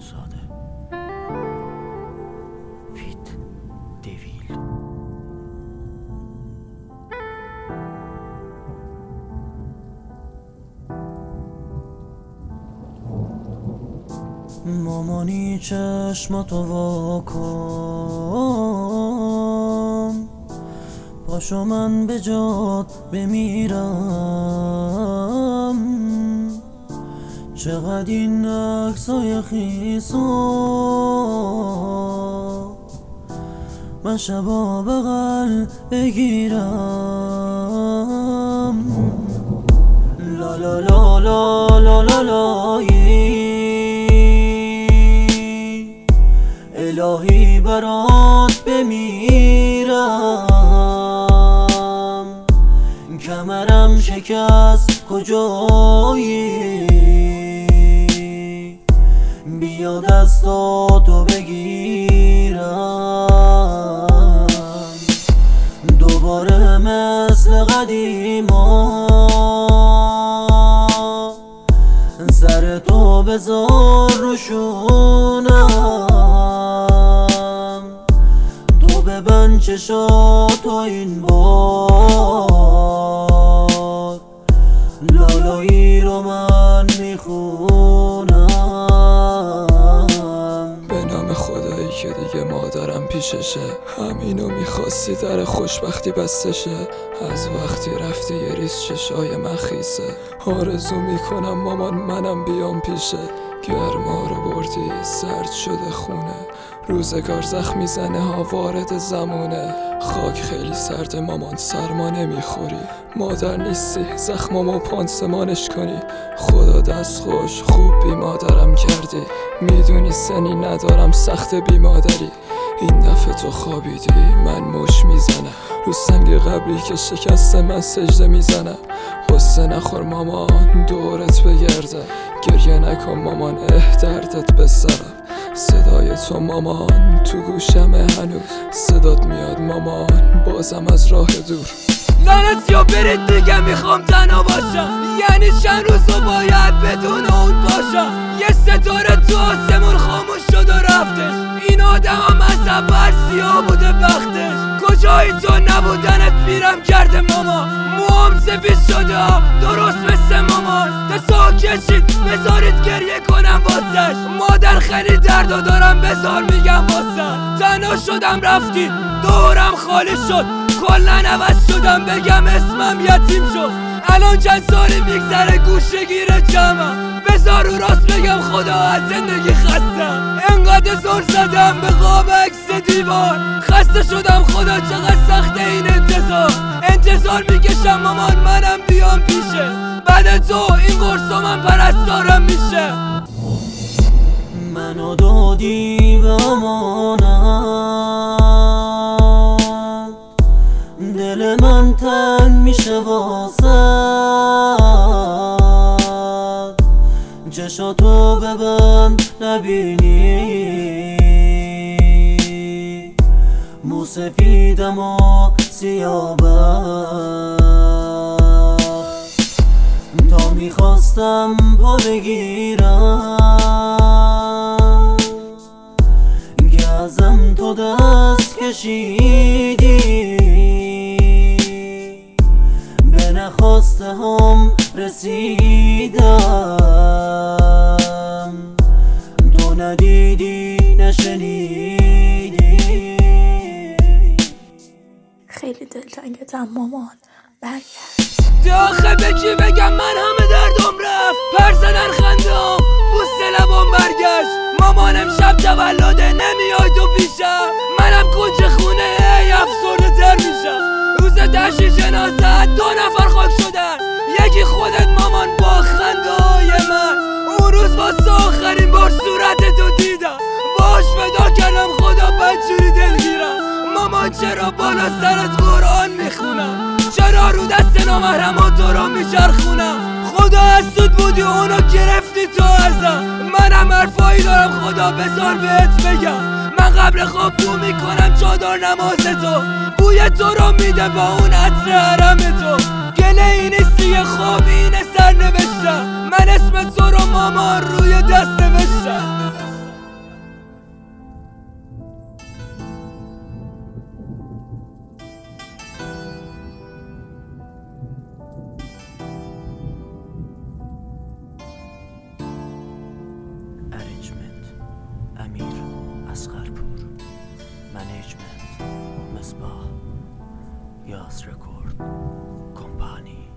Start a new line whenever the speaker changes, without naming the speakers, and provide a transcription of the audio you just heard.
ساده. پیت دیویل. مامانی چشماتو واکن، پاشو من به جات بمیرم. چقدر این عکسای خیسو من شبا بغل بگیرم. لا لا لا لا لا لا لایی، الهی برات بمیرم. کمرم شکست کجایی، بیا دستاتو بگیرم. دوباره مثل قدیما سر تو بذار رو شونم. تو ببند چشاتو این بار، لالایی رو من میخونم.
به نام خدایی که دیگه مادرم پیششه، همینو میخواستی در خوشبختی بستشه. از وقتی رفتی یه ریز چشای من خیسه، آرزو میکنم مامان منم بیام پیشه. گرما رو بردی سرد شده خونه، روزگار زخم میزنه ها وارد زمونه. خاک خیلی سرده مامان سرما نمیخوری، مادر نیستی زخمامو پانسمانش کنی. خدا دست خوش خوب بی مادرم کردی، میدونی سنی ندارم سخت بی مادری. این دفعه تو خوابیدی من مش میزنم، رو سنگ قبلی که شکسته من سجده میزنم. قصه نخور مامان دورت بگرده، گریه نکن مامان دردت به سرم. صدای تو مامان تو گوشم هنوز، صدات میاد مامان بازم از راه دور.
لعنت یا برید دیگه میخوام تنها باشم، یعنی چند روزو باید بدون اون باشم. یه ستاره تو آسمون خاموش شد و رفتش، این آدمم از اول سیاه بوده بختش. کجایی تو نبودنت پیرم کرده ماما، موام سفید شده درست مثل مامان. تا ساکت شید بذارید گریه کنم واسش، مادر خیلی دردا دارم بذار میگم واسش. تنها شدم رفتی دورم خالی شد، کلن عوض شدم بگم اسمم یتیم شد. الان چند سالی میگذره گوشه گیره جمعم، بذار رو راست بگم خدا از زندگی خستم. انقدر زور زدم به قاب عکس دیوار، خسته شدم خدا چقدر سخته این انتظار میکشم مامان منم بیام پیشه. بعد تو این قرصا من پرستارم میشه.
منو دادی به امانت، دل من تنگ میشه واسد. چشاتو ببند نبینی، مو سفیدم و سیابم. تا میخواستم پا بگیرم که ازم تو دست کشیدی، به نخواسته هم رسیدم. تو ندیدی نشنیدی.
خیلی دلتنگتم مامان، برگرد.
آخه به کی بگم من همه دردم رفت، پر زدن خندم پوست لبام برگشت. مامان امشب تولده نمیای تو پیشم، منم کنج خونه افسرده تر میشم. روز تشییع جنازه 2 نفر خاک شدن، یکی خودت مامان با خنده های من. اون روز واسه آخرین بار صورتتو دیدم، باش فدا کردم خدا بدجوری دلگیرم. مامان چرا بالا سرت قرآن میخونم، چرا رو دست نامحرمات تو را میچرخونم. خدا از سود بودی اونو گرفتی تو ازم، منم حرفایی دارم خدا بذار بهت بگم. من قبل خواب بو میکنم چادر نماز تو، بوی تو رو میده با اون عطر حرم تو. گله این نیستی خواب اینه سر نوشتم، من اسم تو رو مامان روی دست نوشتم.
Asgharpur Management Misbah Yas Record Company